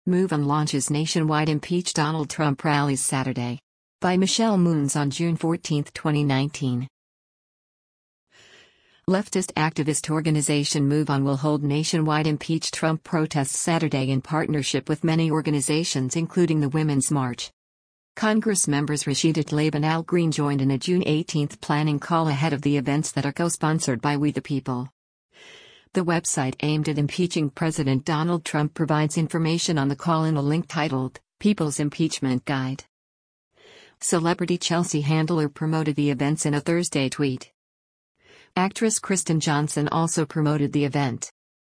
MoveOn launches nationwide Impeach Donald Trump rallies Saturday. By Michelle Moons on June 14, 2019. Leftist activist organization MoveOn will hold nationwide Impeach Trump protests Saturday in partnership with many organizations including the Women's March. Congress members Rashida Tlaib and Al Green joined in a June 18 planning call ahead of the events that are co-sponsored by We the People. The website aimed at impeaching President Donald Trump provides information on the call in a link titled, People's Impeachment Guide. Celebrity Chelsea Handler promoted the events in a Thursday tweet. Actress Kristen Johnson also promoted the event.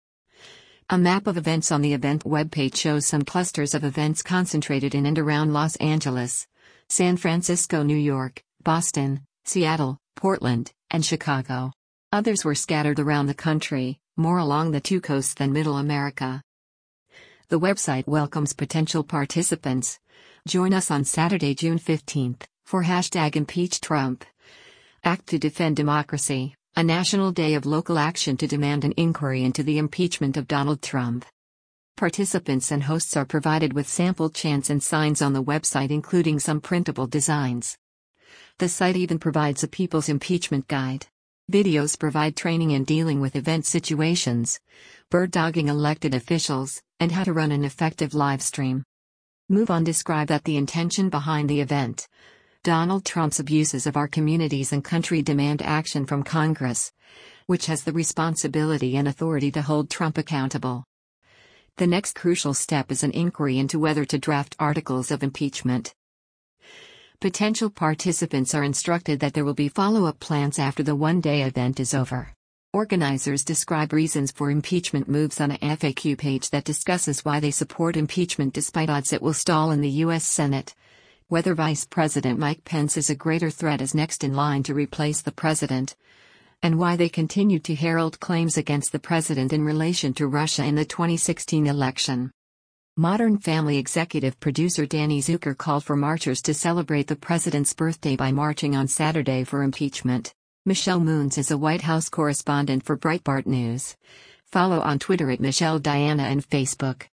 A map of events on the event webpage shows some clusters of events concentrated in and around Los Angeles, San Francisco, New York, Boston, Seattle, Portland, and Chicago. Others were scattered around the country, more along the two coasts than Middle America. The website welcomes potential participants. Join us on Saturday, June 15, for #ImpeachTrump. Act to Defend Democracy, a national day of local action to demand an inquiry into the impeachment of Donald Trump. Participants and hosts are provided with sample chants and signs on the website, including some printable designs. The site even provides a People's Impeachment Guide. Videos provide training in dealing with event situations, bird-dogging elected officials, and how to run an effective live stream. MoveOn described that the intention behind the event, Donald Trump's abuses of our communities and country, demand action from Congress, which has the responsibility and authority to hold Trump accountable. The next crucial step is an inquiry into whether to draft articles of impeachment. Potential participants are instructed that there will be follow-up plans after the one-day event is over. Organizers describe reasons for impeachment moves on a FAQ page that discusses why they support impeachment despite odds it will stall in the U.S. Senate, whether Vice President Mike Pence is a greater threat as next in line to replace the president, and why they continue to herald claims against the president in relation to Russia in the 2016 election. Modern Family executive producer Danny Zucker called for marchers to celebrate the president's birthday by marching on Saturday for impeachment. Michelle Moons is a White House correspondent for Breitbart News. Follow on Twitter at Michelle Diana and Facebook.